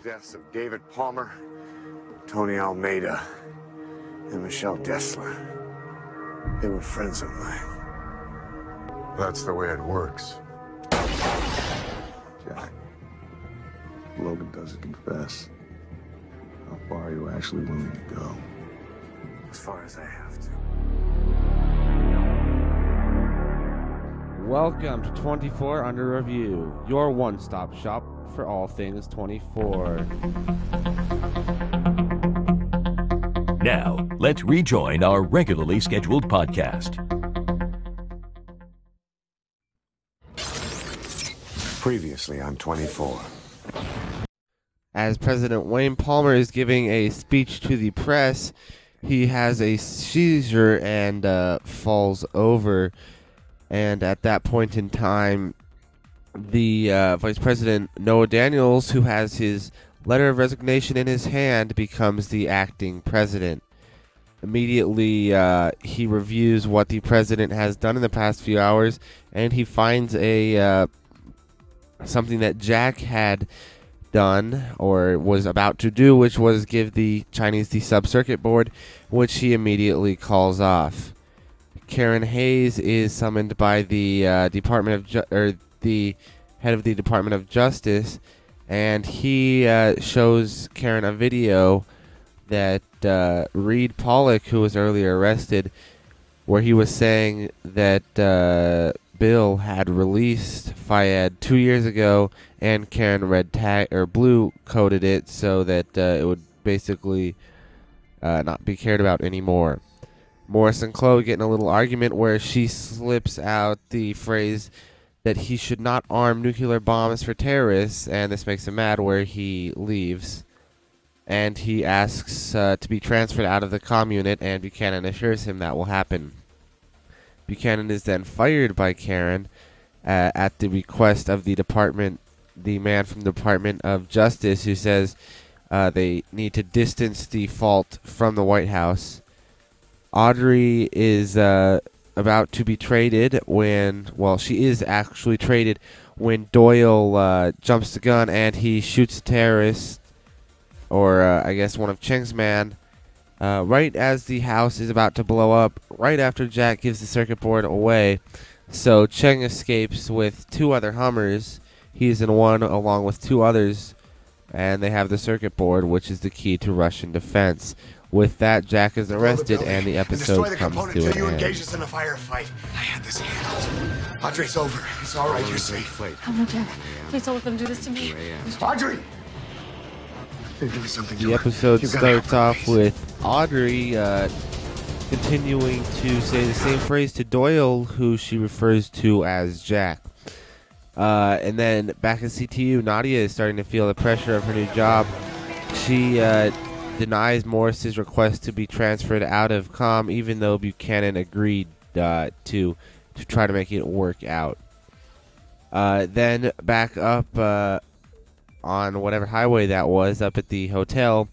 deaths of David Palmer, Tony Almeida, and Michelle Dessler. They were friends of mine. That's the way it works. Jack, Logan doesn't confess. How far are you actually willing to go? As far as I have to. Welcome to 24 Under Review, your one-stop shop for all things 24. Now, let's rejoin our regularly scheduled podcast. Previously on 24. As President Wayne Palmer is giving a speech to the press, he has a seizure and falls over. And at that point in time, the Vice President Noah Daniels, who has his letter of resignation in his hand, becomes the acting president. Immediately, he reviews what the president has done in the past few hours, and he finds a something that Jack had done or was about to do, which was give the Chinese the sub-circuit board, which he immediately calls off. Karen Hayes is summoned by the the head of the Department of Justice, and he shows Karen a video that Reed Pollock, who was earlier arrested, where he was saying that Bill had released Fayed 2 years ago, and Karen blue coded it so that it would basically not be cared about anymore. Morris and Chloe get in a little argument where she slips out the phrase that he should not arm nuclear bombs for terrorists, and this makes him mad, where he leaves. And he asks to be transferred out of the comm unit, and Buchanan assures him that will happen. Buchanan is then fired by Karen at the request of the man from the Department of Justice, who says they need to distance the fault from the White House. Audrey is about to be traded she is actually traded when Doyle jumps the gun and he shoots a terrorist, or I guess one of Cheng's men, right as the house is about to blow up, right after Jack gives the circuit board away. So Cheng escapes with two other Hummers. He's in one along with two others, and they have the circuit board, which is the key to Russian defense. With that, Jack is arrested, and the episode comes to an you end. engage us in a firefight. I had this handled. Audrey's over. It's all right. You're safe. Oh no, Jack. Please don't let them do this to me. Audrey! They're doing something to The her. episode You gotta starts help her. off with Audrey continuing to say the same phrase to Doyle, who she refers to as Jack. And then back at CTU, Nadia is starting to feel the pressure of her new job. She denies Morris's request to be transferred out of comm, even though Buchanan agreed to try to make it work out. Then back up on whatever highway that was, up at the hotel,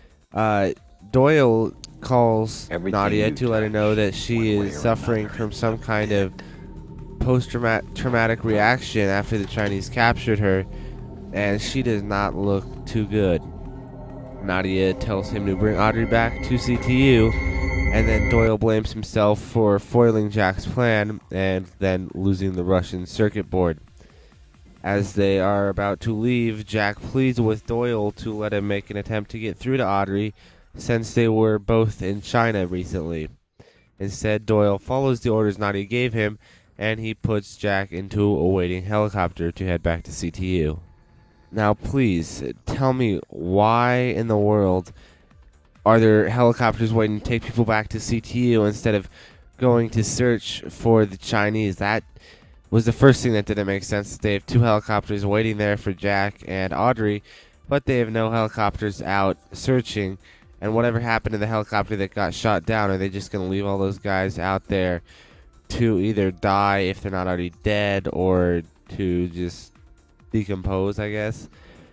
Doyle calls Nadia to let her know that she is suffering from some kind of post-traumatic reaction after the Chinese captured her, and she does not look too good. Nadia tells him to bring Audrey back to CTU, and then Doyle blames himself for foiling Jack's plan and then losing the Russian circuit board. As they are about to leave, Jack pleads with Doyle to let him make an attempt to get through to Audrey, since they were both in China recently. Instead, Doyle follows the orders Nadia gave him, and he puts Jack into a waiting helicopter to head back to CTU. Now, please, tell me, why in the world are there helicopters waiting to take people back to CTU instead of going to search for the Chinese? That was the first thing that didn't make sense. They have two helicopters waiting there for Jack and Audrey, but they have no helicopters out searching. And whatever happened to the helicopter that got shot down? Are they just going to leave all those guys out there to either die if they're not already dead, or to just decompose, I guess?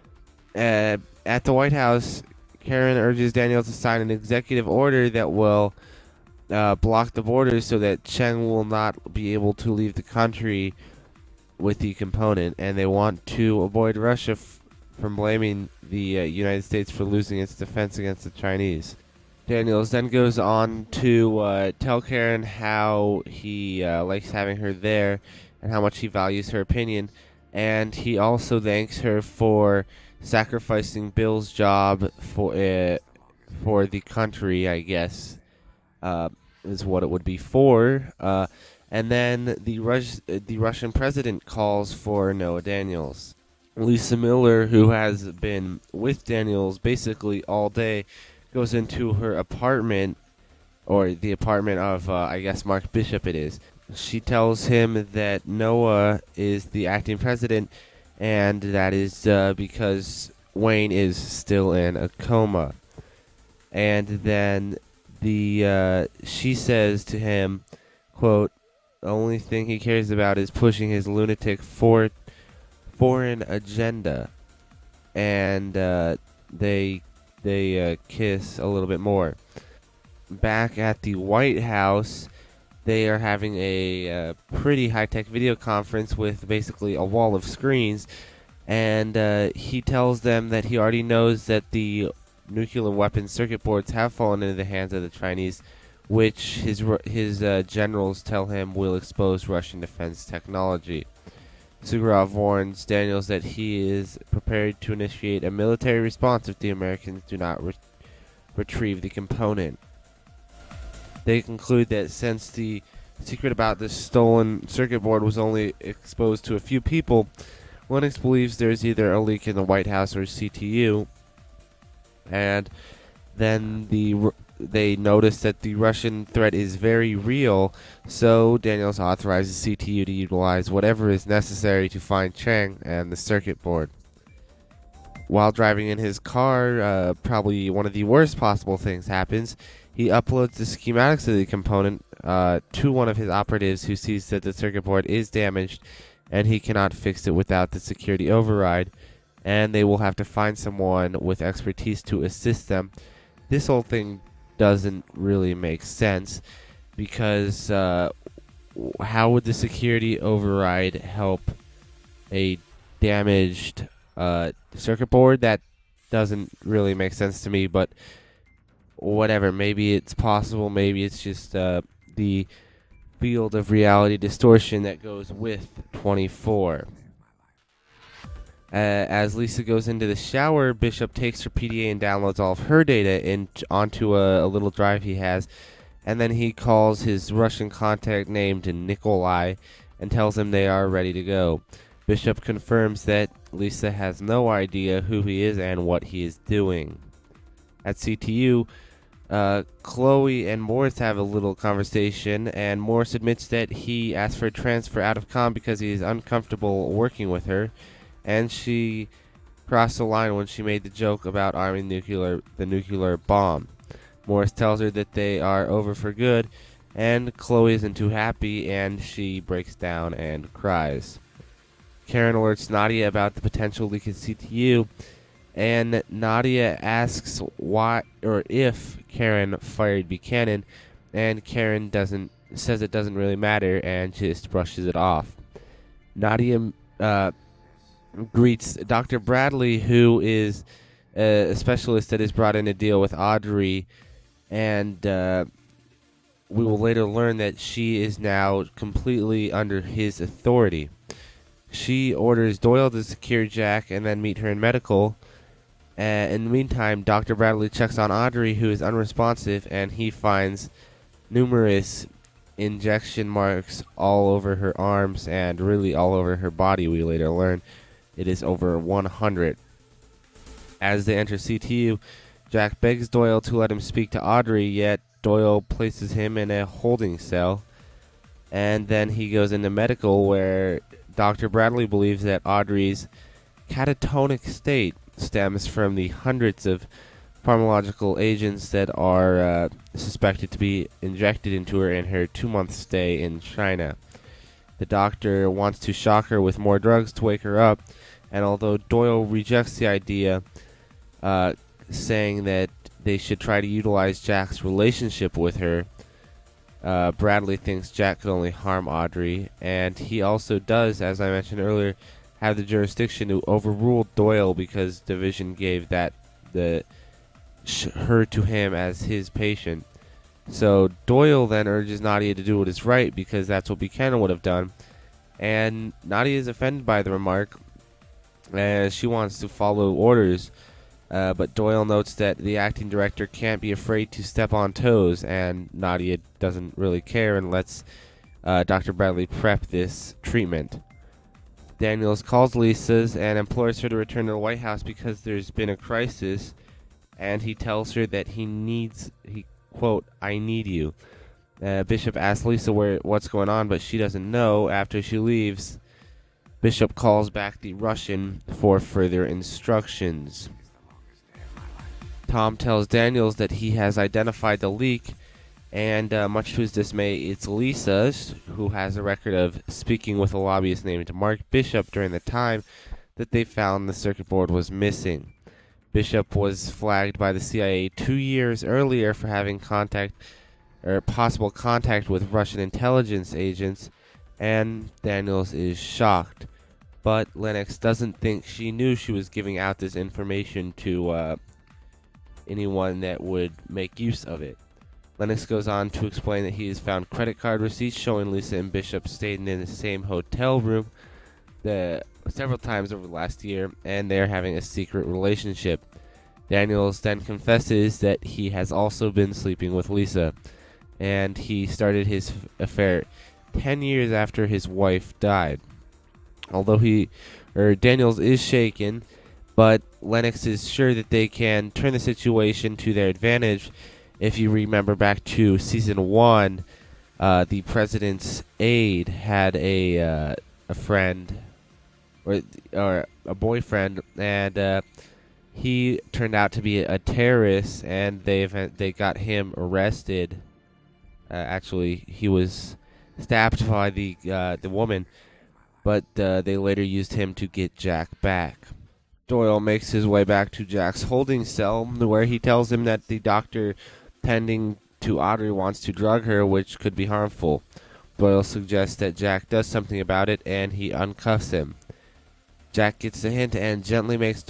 At the White House, Karen urges Daniels to sign an executive order that will block the borders so that Cheng will not be able to leave the country with the component, and they want to avoid Russia from blaming the United States for losing its defense against the Chinese. Daniels then goes on to tell Karen how he likes having her there and how much he values her opinion, and he also thanks her for sacrificing Bill's job for the country, I guess, is what it would be for. And then the Russian president calls for Noah Daniels. Lisa Miller, who has been with Daniels basically all day, goes into her apartment, or the apartment of, I guess, Mark Bishop it is. She tells him that Noah is the acting president, and that is because Wayne is still in a coma. And then she says to him, quote, "The only thing he cares about is pushing his lunatic foreign agenda." And they kiss a little bit more. Back at the White House, they are having a pretty high-tech video conference with basically a wall of screens, and he tells them that he already knows that the nuclear weapons circuit boards have fallen into the hands of the Chinese, which his generals tell him will expose Russian defense technology. Sugarov warns Daniels that he is prepared to initiate a military response if the Americans do not retrieve the component. They conclude that since the secret about the stolen circuit board was only exposed to a few people, Lennox believes there's either a leak in the White House or CTU, and then they notice that the Russian threat is very real, so Daniels authorizes CTU to utilize whatever is necessary to find Chang and the circuit board. While driving in his car, probably one of the worst possible things happens. He uploads the schematics of the component to one of his operatives, who sees that the circuit board is damaged and he cannot fix it without the security override, and they will have to find someone with expertise to assist them. This whole thing doesn't really make sense, because how would the security override help a damaged circuit board? That doesn't really make sense to me, but whatever. Maybe it's possible, maybe it's just the field of reality distortion that goes with 24. As Lisa goes into the shower, Bishop takes her PDA and downloads all of her data onto a little drive he has, and then he calls his Russian contact named Nikolai and tells him they are ready to go. Bishop confirms that Lisa has no idea who he is and what he is doing. At CTU, Chloe and Morris have a little conversation, and Morris admits that he asked for a transfer out of comm because he is uncomfortable working with her, and she crossed the line when she made the joke about arming the nuclear bomb. Morris tells her that they are over for good, and Chloe isn't too happy, and she breaks down and cries. Karen alerts Nadia about the potential leak at CTU, and Nadia asks why or if Karen fired Buchanan, and Karen says it doesn't really matter and just brushes it off. Nadia greets Dr. Bradley, who is a specialist that is brought in to deal with Audrey, and we will later learn that she is now completely under his authority. She orders Doyle to secure Jack and then meet her in medical. In the meantime, Dr. Bradley checks on Audrey, who is unresponsive, and he finds numerous injection marks all over her arms and really all over her body. We later learn it is over 100. As they enter CTU, Jack begs Doyle to let him speak to Audrey, yet Doyle places him in a holding cell. And then he goes into medical, where Dr. Bradley believes that Audrey's catatonic state stems from the hundreds of pharmacological agents that are suspected to be injected into her in her 2-month stay in China. The doctor wants to shock her with more drugs to wake her up, and although Doyle rejects the idea, saying that they should try to utilize Jack's relationship with her, Bradley thinks Jack could only harm Audrey, and he also does, as I mentioned earlier, have the jurisdiction to overrule Doyle because Division gave her to him as his patient. So Doyle then urges Nadia to do what is right because that's what Buchanan would have done. And Nadia is offended by the remark, as she wants to follow orders. But Doyle notes that the acting director can't be afraid to step on toes, and Nadia doesn't really care and lets Dr. Bradley prep this treatment. Daniels calls Lisa's and implores her to return to the White House because there's been a crisis, and he tells her that quote, I need you. Bishop asks Lisa what's going on, but she doesn't know. After she leaves, Bishop calls back the Russian for further instructions. Tom tells Daniels that he has identified the leak, and much to his dismay, it's Lisa, who has a record of speaking with a lobbyist named Mark Bishop during the time that they found the circuit board was missing. Bishop was flagged by the CIA 2 years earlier for having possible contact with Russian intelligence agents, and Daniels is shocked. But Lennox doesn't think she knew she was giving out this information to anyone that would make use of it. Lennox goes on to explain that he has found credit card receipts showing Lisa and Bishop stayed in the same hotel room several times over the last year, and they're having a secret relationship. Daniels then confesses that he has also been sleeping with Lisa, and he started his affair 10 years after his wife died. Although Daniels is shaken, but Lennox is sure that they can turn the situation to their advantage. If you remember back to season 1, the president's aide had a friend or a boyfriend, and he turned out to be a terrorist, and they got him arrested. Actually, he was stabbed by the woman, but they later used him to get Jack back. Doyle makes his way back to Jack's holding cell, where he tells him that the doctor tending to Audrey wants to drug her, which could be harmful. Doyle suggests that Jack does something about it, and he uncuffs him. Jack gets the hint and gently takes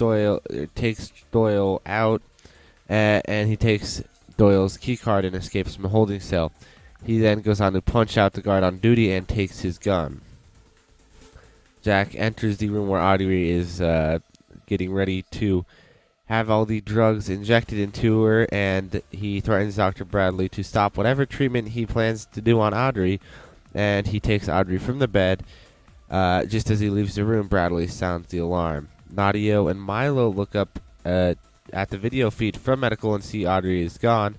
Doyle out, and he takes Doyle's keycard and escapes from the holding cell. He then goes on to punch out the guard on duty and takes his gun. Jack enters the room where Audrey is getting ready to have all the drugs injected into her, and he threatens Dr. Bradley to stop whatever treatment he plans to do on Audrey, and he takes Audrey from the bed. Just as he leaves the room, Bradley sounds the alarm. Nadia and Milo look up at the video feed from medical and see Audrey is gone,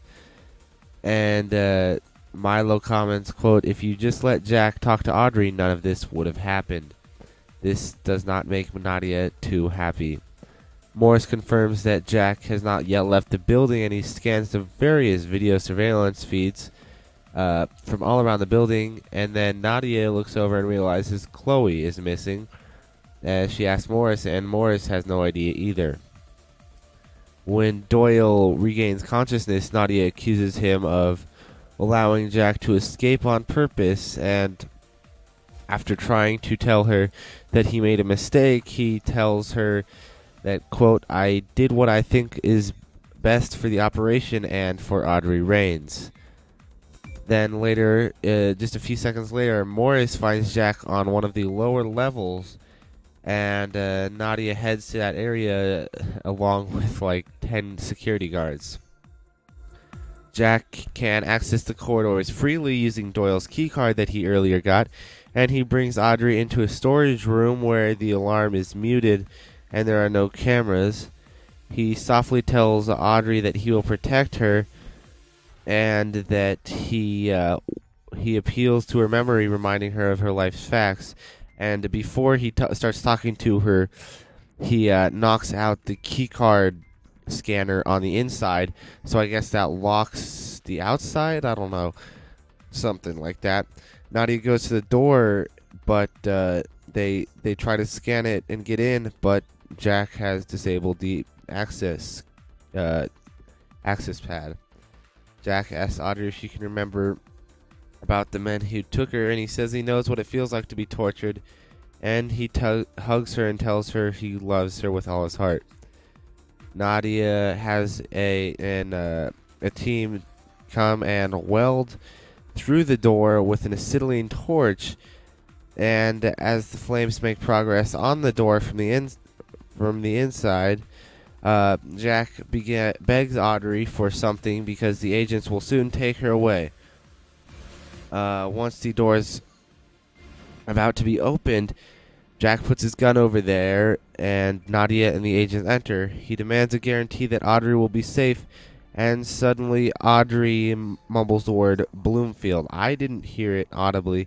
and Milo comments, quote, if you just let Jack talk to Audrey, none of this would have happened. This does not make Nadia too happy. Morris confirms that Jack has not yet left the building, and he scans the various video surveillance feeds from all around the building, and then Nadia looks over and realizes Chloe is missing. She asks Morris, and Morris has no idea either. When Doyle regains consciousness, Nadia accuses him of allowing Jack to escape on purpose, and after trying to tell her that he made a mistake, he tells her that, quote, I did what I think is best for the operation and for Audrey Raines. Then later, just a few seconds later, Morris finds Jack on one of the lower levels, and Nadia heads to that area along with like 10 security guards. Jack can access the corridors freely using Doyle's keycard that he earlier got, and he brings Audrey into a storage room where the alarm is muted and there are no cameras. He softly tells Audrey that he will protect her, and that he appeals to her memory, reminding her of her life's facts. And before he starts talking to her, he knocks out the keycard scanner on the inside, so I guess that locks the outside? I don't know. Something like that. Nadia goes to the door, but they try to scan it and get in, but Jack has disabled the access pad. Jack asks Audrey if she can remember about the men who took her, and he says he knows what it feels like to be tortured, and he hugs her and tells her he loves her with all his heart. Nadia has a team come and weld through the door with an acetylene torch, and as the flames make progress on the door from the inside, Jack begs Audrey for something because the agents will soon take her away. Once the door's about to be opened, Jack puts his gun over there, and Nadia and the agents enter. He demands a guarantee that Audrey will be safe, and suddenly Audrey mumbles the word Bloomfield. I didn't hear it audibly.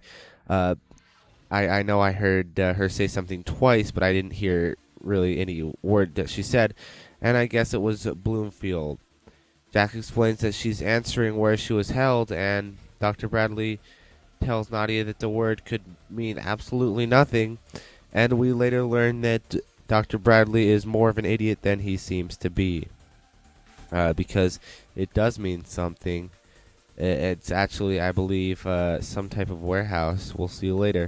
I know I heard her say something twice, but I didn't hear really any word that she said, and I guess it was Bloomfield. Jack explains that she's answering where she was held, and Dr. Bradley tells Nadia that the word could mean absolutely nothing, and we later learn that Dr. Bradley is more of an idiot than he seems to be, because it does mean something. It's actually, I believe, some type of warehouse. We'll see later.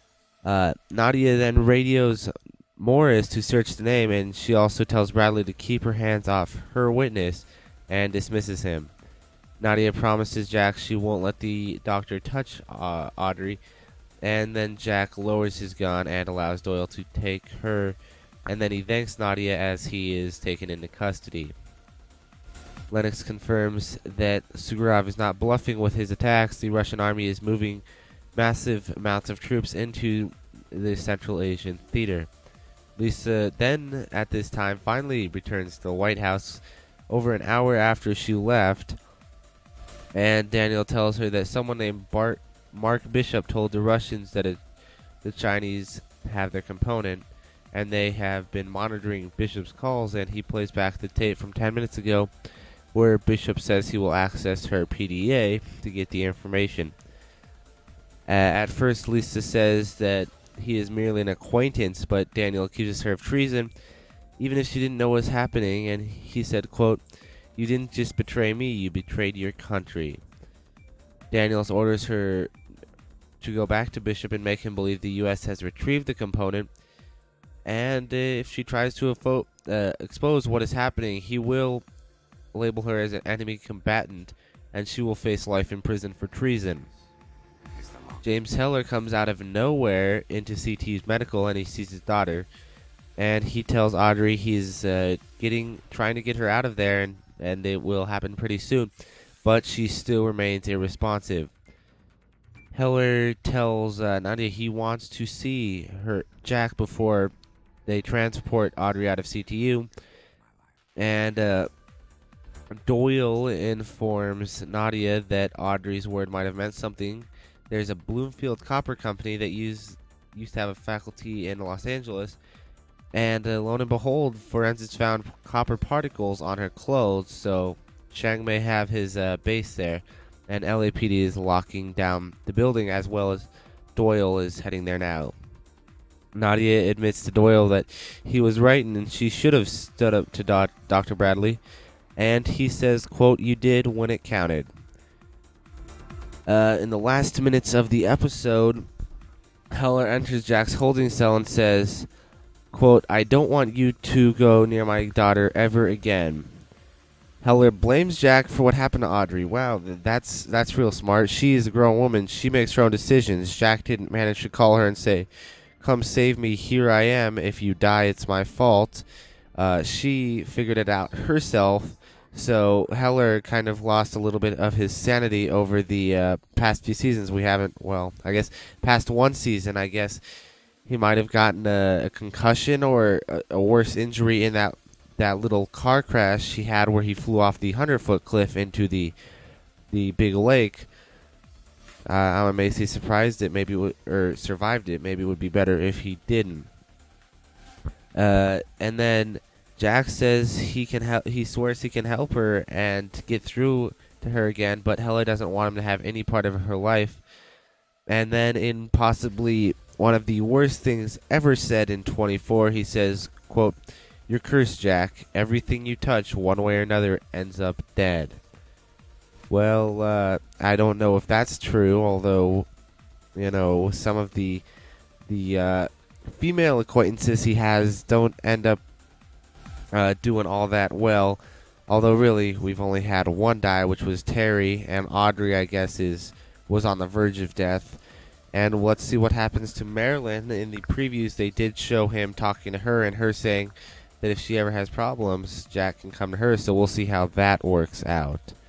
Nadia then radios Morris to search the name, and she also tells Bradley to keep her hands off her witness and dismisses him. Nadia promises Jack she won't let the doctor touch Audrey, and then Jack lowers his gun and allows Doyle to take her, and then he thanks Nadia as he is taken into custody. Lennox confirms that Suvorov is not bluffing with his attacks. The Russian army is moving massive amounts of troops into the Central Asian theater. Lisa then, at this time, finally returns to the White House over an hour after she left, and Daniel tells her that someone named Mark Bishop told the Russians that the Chinese have their component, and they have been monitoring Bishop's calls, and he plays back the tape from 10 minutes ago where Bishop says he will access her PDA to get the information. At first, Lisa says that he is merely an acquaintance, but Daniel accuses her of treason, even if she didn't know what was happening, and he said, quote, "You didn't just betray me, you betrayed your country." Daniels orders her to go back to Bishop and make him believe the U.S. has retrieved the component, and if she tries to expose what is happening, he will label her as an enemy combatant, and she will face life in prison for treason. James Heller comes out of nowhere into CT's medical, and he sees his daughter, and he tells Audrey he's trying to get her out of there, and it will happen pretty soon, but she still remains irresponsive. Heller tells Nadia he wants to see Jack before they transport Audrey out of CTU, and Doyle informs Nadia that Audrey's word might have meant something. There's a Bloomfield Copper Company that used to have a faculty in Los Angeles, and lo and behold, forensics found copper particles on her clothes, so Chang may have his base there, and LAPD is locking down the building as well as Doyle is heading there now. Nadia admits to Doyle that he was right and she should have stood up to Dr. Bradley, and he says, quote, "You did when it counted." In the last minutes of the episode, Heller enters Jack's holding cell and says, quote, "I don't want you to go near my daughter ever again." Heller blames Jack for what happened to Audrey. Wow, that's real smart. She is a grown woman. She makes her own decisions. Jack didn't manage to call her and say, "Come save me, here I am. If you die, it's my fault." She figured it out herself. So Heller kind of lost a little bit of his sanity over the past few seasons. I guess past one season, I guess he might have gotten a concussion or a worse injury in that little car crash he had where he flew off the 100-foot cliff into the big lake. I'm amazed he survived it. Maybe it would be better if he didn't. And then Jack says he swears he can help her and get through to her again, but Heller doesn't want him to have any part of her life. And then in possibly one of the worst things ever said in 24, he says, quote, "You're cursed, Jack. Everything you touch, one way or another, ends up dead." Well, I don't know if that's true, although, some of the female acquaintances he has don't end up doing all that well. Although really, we've only had one die, which was Terry, and Audrey, I guess, was on the verge of death. And let's see what happens to Marilyn. In the previews, they did show him talking to her, and her saying that if she ever has problems, Jack can come to her. So we'll see how that works out.